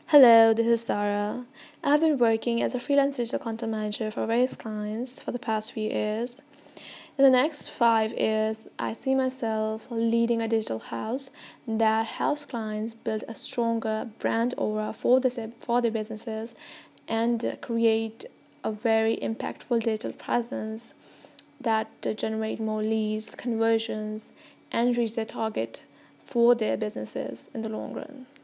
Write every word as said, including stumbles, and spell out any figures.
Hello, this is Sarah. I've been working as a freelance digital content manager for various clients for the past few years. In the next five years, I see myself leading a digital house that helps clients build a stronger brand aura for, this, for their businesses and create a very impactful digital presence that generate more leads, conversions, and reach their target for their businesses in the long run.